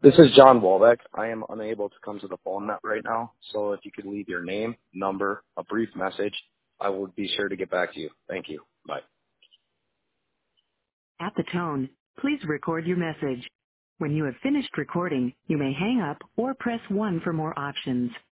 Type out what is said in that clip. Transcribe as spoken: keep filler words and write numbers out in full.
This is John Walbeck. I am unable to come to the phone net right now, so if you could leave your name, number, a brief message, I will be sure to get back to you. Thank you. Bye. At the tone, please record your message. When you have finished recording, you may hang up or press one for more options.